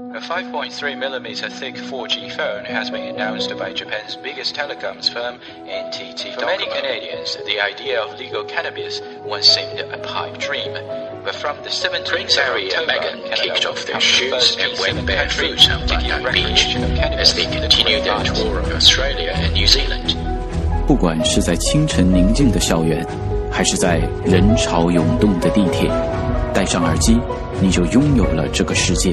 A 5.3mm thick 4G phone has been announced by Japan's biggest telecoms firm, NTT. For many Canadians, the idea of legal cannabis once seemed a pipe dream. But from the 17th Prince Harry and Meghan kicked off their shoes and went barefoot on Dignam Beach as they continue their tour of Australia and New Zealand. 不管是在清晨宁静的校园，还是在人潮涌动的地铁，戴上耳机，你就拥有了这个世界。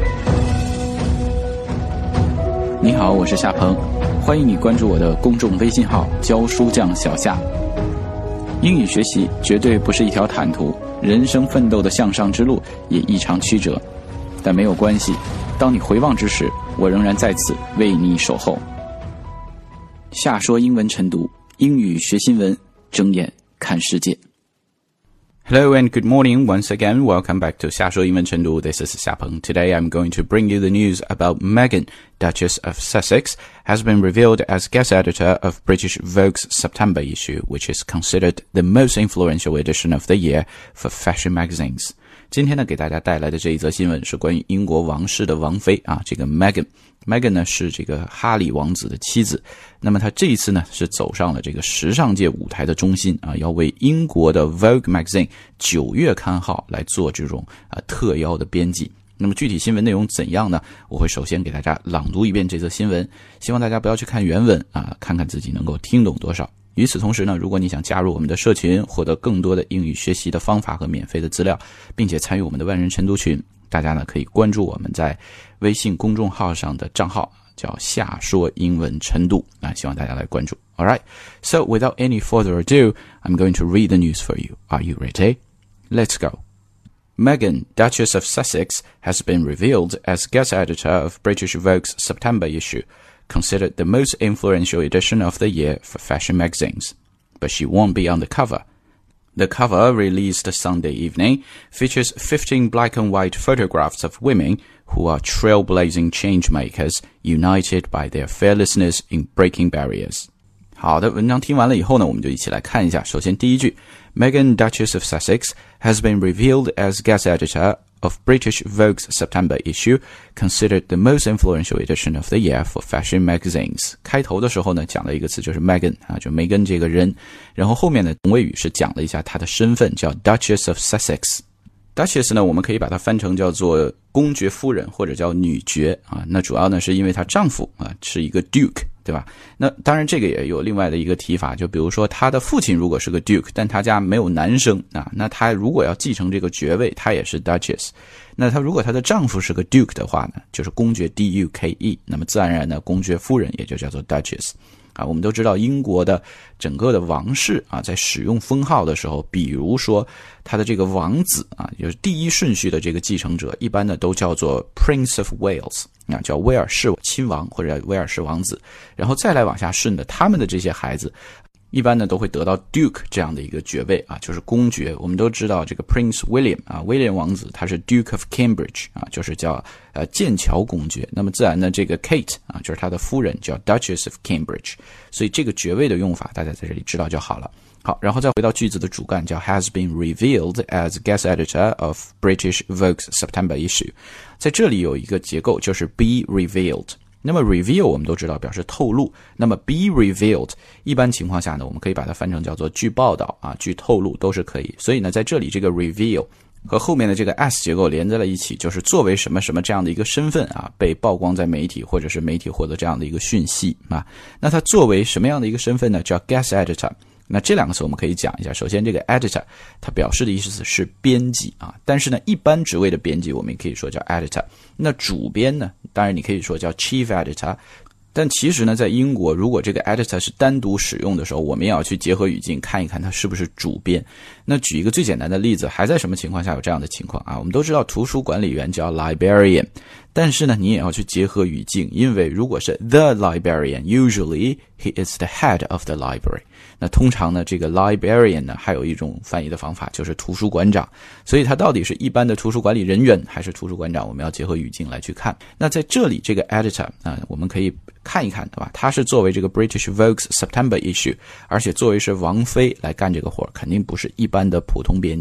你好，我是夏鹏，欢迎你关注我的公众微信号教书匠小夏。英语学习绝对不是一条坦途，人生奋斗的向上之路也异常曲折，但没有关系，当你回望之时，我仍然在此为你守候。夏说英文晨读，英语学新闻，睁眼看世界。Hello and good morning once again. Welcome back to 夏说英文晨读. This is Xia Peng. Today I'm going to bring you the news about Meghan, Duchess of Sussex, has been revealed as guest editor of British Vogue's September issue, which is considered the most influential edition of the year for fashion magazines. 今天呢，给大家带来的这一则新闻是关于英国王室的王妃啊，这个 Meghan。Meghan 呢是这个哈里王子的妻子，那么她这一次呢是走上了这个时尚界舞台的中心啊，要为英国的 Vogue Magazine 9月刊号来做这种特邀的编辑。那么具体新闻内容怎样呢？我会首先给大家朗读一遍这则新闻，希望大家不要去看原文啊，看看自己能够听懂多少。与此同时呢，如果你想加入我们的社群，获得更多的英语学习的方法和免费的资料，并且参与我们的万人晨读群，大家呢可以关注我们在微信公众号上的账号，叫夏说英文晨读啊，希望大家来关注。Alright, so without any further ado, I'm going to read the news for you. Are you ready? Let's go. Meghan, Duchess of Sussex, has been revealed as guest editor of British Vogue's September issue, considered the most influential edition of the year for fashion magazines. But she won't be on the cover. The cover, released Sunday evening, features 15 black and white photographs of women who are trailblazing changemakers, united by their fearlessness in breaking barriers. 好的，文章听完了以后呢，我们就一起来看一下。首先第一句 Meghan, Duchess of Sussex, has been revealed as guest editor of British Vogue's September issue, considered the most influential edition of the year for fashion magazines. 开头的时候呢，讲了一个词就是 Meghan 啊，就梅根这个人，然后后面的同位语是讲了一下她的身份，叫 Duchess of Sussex。Duchess 呢，我们可以把它翻成叫做公爵夫人或者叫女爵啊。那主要呢是因为她丈夫啊是一个 Duke， 对吧？那当然这个也有另外的一个提法，就比如说她的父亲如果是个 Duke， 但她家没有男生啊，那她如果要继承这个爵位，她也是 Duchess。那她如果她的丈夫是个 Duke 的话呢，就是公爵 Duke， 那么自然而然呢，公爵夫人也就叫做 Duchess。啊，我们都知道英国的整个的王室啊，在使用封号的时候，比如说他的这个王子啊，就是第一顺序的这个继承者，一般呢都叫做 Prince of Wales 啊，叫威尔士亲王或者威尔士王子，然后再来往下顺的，他们的这些孩子一般呢都会得到 Duke 这样的一个爵位啊，就是公爵。我们都知道这个 Prince William 啊，威廉王子他是 Duke of Cambridge 啊，就是叫剑桥公爵。那么自然呢，这个 Kate 啊，就是他的夫人叫 Duchess of Cambridge。所以这个爵位的用法大家在这里知道就好了。好，然后再回到句子的主干，叫 has been revealed as guest editor of British Vogue's September issue。在这里有一个结构，就是 be revealed。那么 reveal 我们都知道表示透露，那么 be revealed 一般情况下呢，我们可以把它翻成叫做据报道啊，据透露都是可以。所以呢，在这里这个 reveal 和后面的这个 as 结构连在了一起，就是作为什么什么这样的一个身份啊，被曝光在媒体，或者是媒体获得这样的一个讯息啊。那它作为什么样的一个身份呢？叫 guest editor。那这两个词我们可以讲一下。首先这个 editor 它表示的意思是编辑啊，但是呢一般职位的编辑我们也可以说叫 editor。那主编呢，当然你可以说叫 chief editor。但其实呢，在英国如果这个 editor 是单独使用的时候，我们也要去结合语境看一看它是不是主编。那举一个最简单的例子，还在什么情况下有这样的情况啊？我们都知道图书管理员叫 librarian， 但是呢你也要去结合语境，因为如果是 the librarian， usually he is the head of the library。那通常呢，这个 librarian 呢还有一种翻译的方法，就是图书馆长。所以他到底是一般的图书管理人员还是图书馆长，我们要结合语境来去看。那在这里这个 editor 我们可以看一看，对吧？他是作为这个 British Vogue's September issue， 而且作为是王妃来干这个活，肯定不是一般的普通编辑。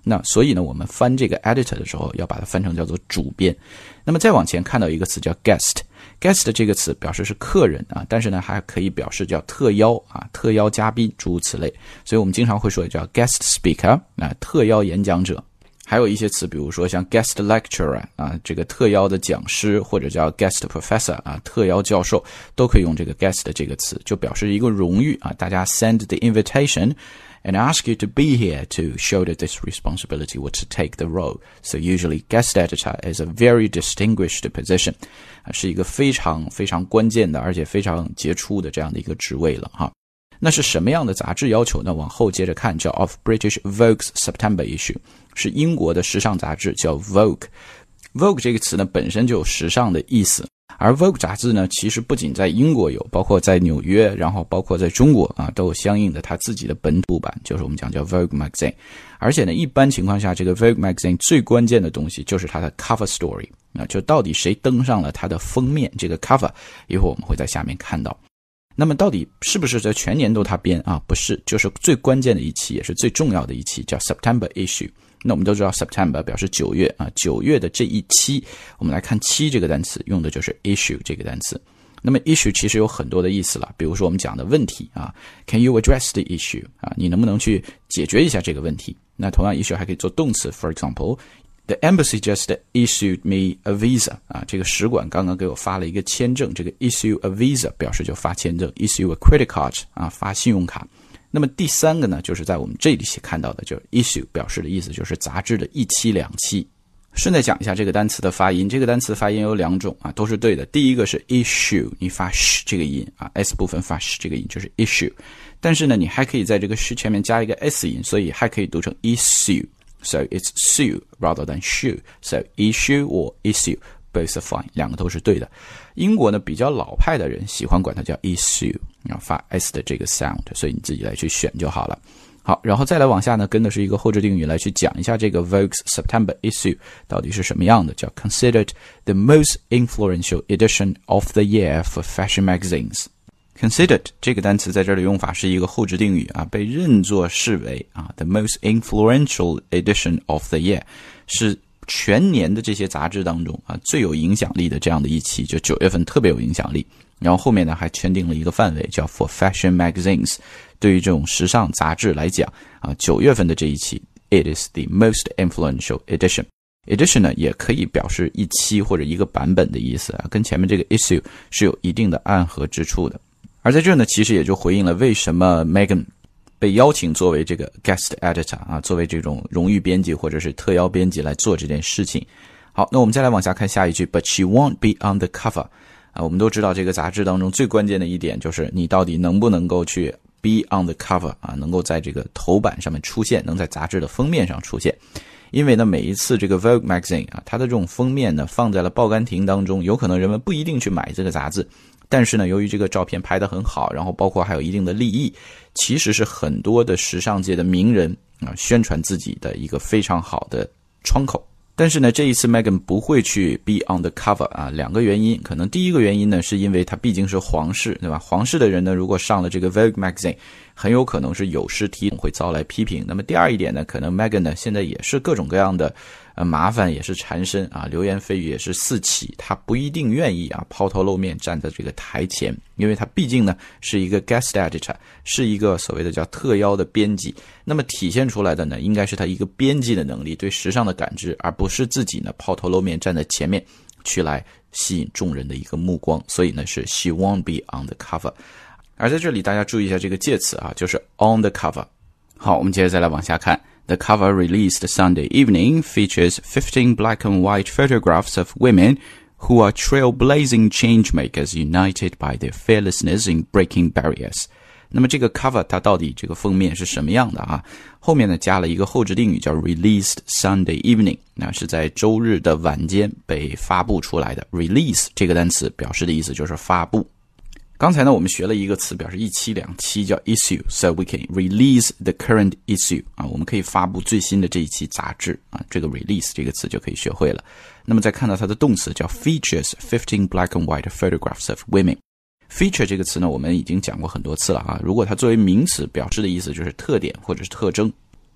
那所以呢，我们翻这个 editor 的时候要把它翻成叫做主编。那么再往前看到一个词叫 guest 这个词表示是客人啊，但是呢还可以表示叫特邀啊，特邀嘉宾诸如此类，所以我们经常会说叫 guest speaker 啊，特邀演讲者。还有一些词比如说像 guest lecturer 啊，这个特邀的讲师，或者叫 guest professor 啊，特邀教授，都可以用这个 guest 这个词，就表示一个荣誉啊，大家 send the invitation and ask you to be here to shoulder this responsibility or to take the role. So usually guest editor is a very distinguished position. 是一个非常非常关键的而且非常杰出的这样的一个职位了哈。那是什么样的杂志要求呢？往后接着看，叫 of British Vogue's September issue， 是英国的时尚杂志叫 Vogue。Vogue 这个词呢本身就有时尚的意思，而 Vogue 杂志呢其实不仅在英国有，包括在纽约，然后包括在中国啊都有相应的它自己的本土版，就是我们讲叫 Vogue Magazine。而且呢一般情况下这个 Vogue Magazine 最关键的东西就是它的 cover story， 就到底谁登上了它的封面，这个 cover 一会儿我们会在下面看到。那么到底是不是在全年都他编啊？不是，就是最关键的一期也是最重要的一期叫 September issue。那我们都知道 September 表示9月啊，9月的这一期，我们来看期这个单词用的就是 issue 这个单词。那么 issue 其实有很多的意思了，比如说我们讲的问题啊 ，Can you address the issue 啊？你能不能去解决一下这个问题？那同样 issue 还可以做动词 ，for example。The embassy just issued me a visa 啊，这个使馆刚刚给我发了一个签证，这个 issue a visa 表示就发签证 ，issue a credit card 啊，发信用卡。那么第三个呢，就是在我们这里看到的，就是 issue 表示的意思就是杂志的一期两期。顺带讲一下这个单词的发音，这个单词发音有两种啊，都是对的。第一个是 issue， 你发 sh 这个音啊 ，s 部分发 sh 这个音就是 issue， 但是呢，你还可以在这个 sh 前面加一个 s 音，所以还可以读成 issue。So it's sue rather than shoe. So issue or issue, both are fine. 两个都是对的。英国呢比较老派的人喜欢管它叫 issue， 发 s 的这个 sound， 所以你自己来去选就好了。好，然后再来往下呢，跟的是一个后置定语来去讲一下这个 Vogue's September issue 到底是什么样的，叫 considered the most influential edition of the year for fashion magazines。Considered 这个单词在这里用法是一个后置定语啊，被认作视为啊 the most influential edition of the year， 是全年的这些杂志当中啊最有影响力的这样的一期，就9月份特别有影响力。然后后面呢还圈定了一个范围叫 for fashion magazines， 对于这种时尚杂志来讲啊9月份的这一期 it is the most influential edition。Edition 呢也可以表示一期或者一个版本的意思啊，跟前面这个 issue 是有一定的暗合之处的。而在这呢，其实也就回应了为什么 Meghan 被邀请作为这个 guest editor 啊，作为这种荣誉编辑或者是特邀编辑来做这件事情。好，那我们再来往下看下一句 ，But she won't be on the cover 啊，我们都知道这个杂志当中最关键的一点就是你到底能不能够去 be on the cover 啊，能够在这个头版上面出现，能在杂志的封面上出现。因为呢，每一次这个 Vogue Magazine 啊，它的这种封面呢放在了报刊亭当中，有可能人们不一定去买这个杂志。但是呢，由于这个照片拍得很好，然后包括还有一定的利益，其实是很多的时尚界的名人啊宣传自己的一个非常好的窗口。但是呢，这一次 Meghan 不会去 be on the cover 啊，两个原因。可能第一个原因呢，是因为他毕竟是皇室，对吧？皇室的人呢，如果上了这个 Vogue Magazine， 很有可能是有失体统，会遭来批评。那么第二一点呢，可能 Meghan 呢现在也是各种各样的麻烦也是缠身啊，流言蜚语也是四起，他不一定愿意啊抛头露面站在这个台前，因为他毕竟呢是一个 guest editor， 是一个所谓的叫特邀的编辑，那么体现出来的呢应该是他一个编辑的能力，对时尚的感知，而不是自己呢抛头露面站在前面去来吸引众人的一个目光，所以呢是 she won't be on the cover。 而在这里大家注意一下这个介词啊，就是 on the cover。 好，我们接着再来往下看。The cover released Sunday evening features 15 black and white photographs of women who are trailblazing changemakers united by their fearlessness in breaking barriers. 那么这个 cover 它到底这个封面是什么样的啊？后面呢加了一个后置定语叫 released Sunday evening， 那是在周日的晚间被发布出来的。release 这个单词表示的意思就是发布。刚才呢我们学了一个词表示一期两期叫 issue， so we can release the current issue 啊，我们可以发布最新的这一期杂志啊，这个 release 这个词就可以学会了。那么再看到它的动词叫 features 15 black and white photographs of women。 feature 这个词呢我们已经讲过很多次了啊，如果它作为名词表示的意思就是特点或者是特征。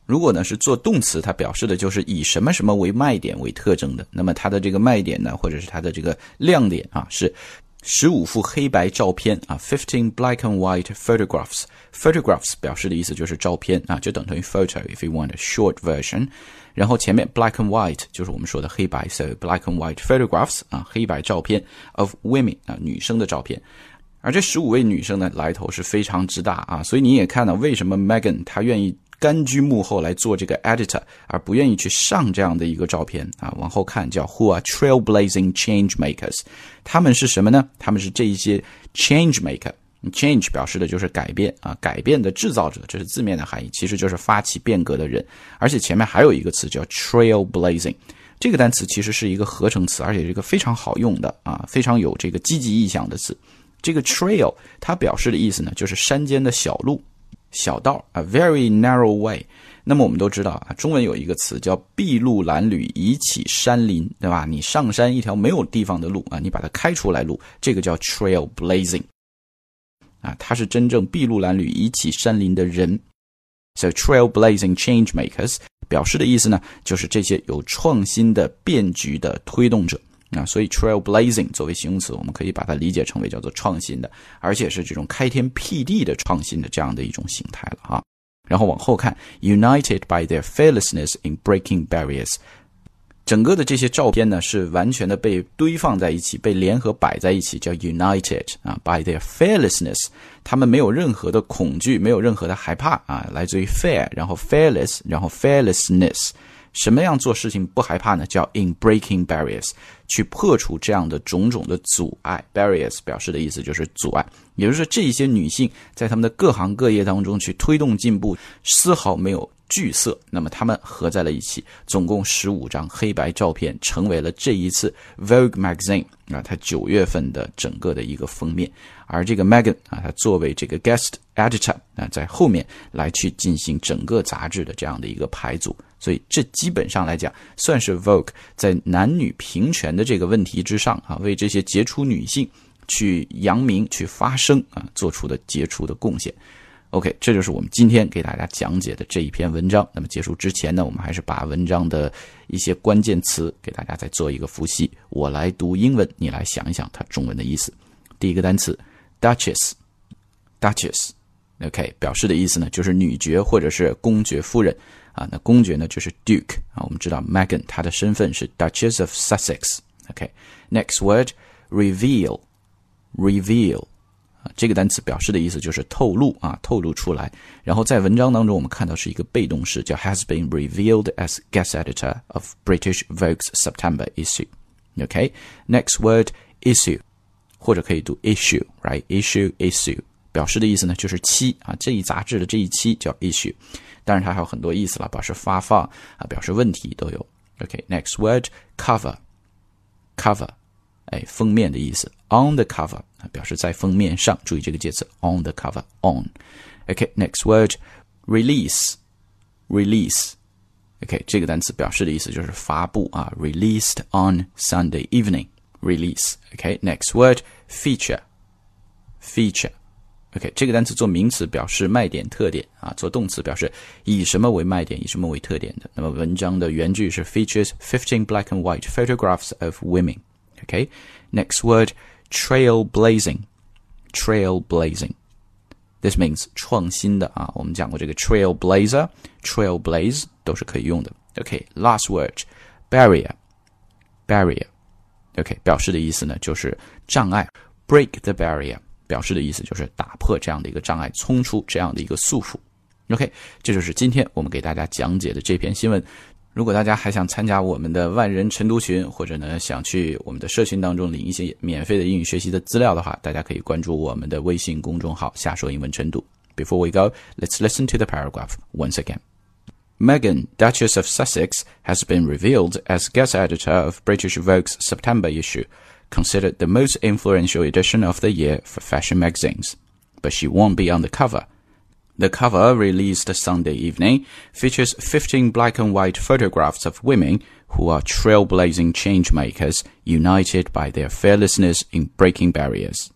如果呢是做动词，它表示的就是以什么什么为卖点为特征的，那么它的这个卖点呢，或者是它的这个亮点啊，是15幅黑白照片啊 ，15 black and white photographs. Photographs 表示的意思就是照片啊，就等同于 photo if you want a short version. 然后前面 black and white 就是我们说的黑白 ，so black and white photographs 啊，黑白照片 of women 啊，女生的照片。而这15位女生呢，来头是非常之大啊，所以你也看到为什么 Meghan 她愿意甘居幕后来做这个 editor， 而不愿意去上这样的一个照片啊。往后看叫 Who are trailblazing change makers， 他们是什么呢？他们是这一些 change maker。change 表示的就是改变啊，改变的制造者，这是字面的含义，其实就是发起变革的人。而且前面还有一个词叫 trailblazing， 这个单词其实是一个合成词，而且是一个非常好用的啊，非常有这个积极意象的词。这个 trail 它表示的意思呢，就是山间的小路、小道 ，a very narrow way。那么我们都知道啊，中文有一个词叫筚路蓝缕，以启山林，对吧？你上山一条没有地方的路啊，你把它开出来路，这个叫 trailblazing。啊，他是真正筚路蓝缕以启山林的人。So trailblazing change makers 表示的意思呢，就是这些有创新的变局的推动者啊。所以 trailblazing 作为形容词，我们可以把它理解成为叫做创新的，而且是这种开天辟地的创新的这样的一种形态了啊。然后往后看 ，united by their fearlessness in breaking barriers。整个的这些照片呢，是完全的被堆放在一起，被联合摆在一起，叫 united 啊 by their fearlessness， 他们没有任何的恐惧，没有任何的害怕啊，来自于 fear， 然后 fearless， 然后 fearlessness。什么样做事情不害怕呢？叫 in breaking barriers， 去破除这样的种种的阻碍。barriers 表示的意思就是阻碍，也就是说这些女性在她们的各行各业当中去推动进步，丝毫没有惧色。那么她们合在了一起，总共15张黑白照片，成为了这一次 Vogue Magazine 啊，它9月份的整个的一个封面。而这个 Meghan 啊，她作为这个 guest editor 啊，在后面来去进行整个杂志的这样的一个排组。所以这基本上来讲，算是 Vogue 在男女平权的这个问题之上啊，为这些杰出女性去扬名、去发声啊，做出的杰出的贡献。OK， 这就是我们今天给大家讲解的这一篇文章。那么结束之前呢，我们还是把文章的一些关键词给大家再做一个复习。我来读英文，你来想一想它中文的意思。第一个单词 Duchess。OK， 表示的意思呢，就是女爵或者是公爵夫人啊。那公爵呢就是 Duke 啊。我们知道 Meghan 她的身份是 Duchess of Sussex。OK，next word reveal。这个单词表示的意思就是透露啊，透露出来。然后在文章当中我们看到是一个被动式，叫 has been revealed as guest editor of British Vogue's September issue。OK，next word issue， 或者可以读 issue，right？ issue。表示的意思呢就是期啊，这一杂志的这一期叫 issue， 当然它还有很多意思了，表示发放啊，表示问题都有。OK，next word cover， 封面的意思 on the cover 表示在封面上，注意这个介词 on the cover on。OK，next word release。OK， 这个单词表示的意思就是发布啊 ，released on Sunday evening release。OK，next word feature。OK， 这个单词做名词表示卖点特点啊，做动词表示以什么为卖点，以什么为特点的。那么文章的原句是 features 15 black and white photographs of women。OK，next word trailblazing。 This means 创新的啊，我们讲过这个 trailblaze 都是可以用的。OK，last word barrier。 OK， 表示的意思呢就是障碍 break the barrier，表示的意思就是打破这样的一个障碍，冲出这样的一个束缚。OK， 这就是今天我们给大家讲解的这篇新闻。如果大家还想参加我们的万人晨读群，或者呢想去我们的社群当中领一些免费的英语学习的资料的话，大家可以关注我们的微信公众号下说英文晨读。Before we go, let's listen to the paragraph once again. Meghan, Duchess of Sussex, has been revealed as guest editor of British Vogue's September issue,considered the most influential edition of the year for fashion magazines. But she won't be on the cover. The cover, released Sunday evening, features 15 black and white photographs of women who are trailblazing change makers, united by their fearlessness in breaking barriers.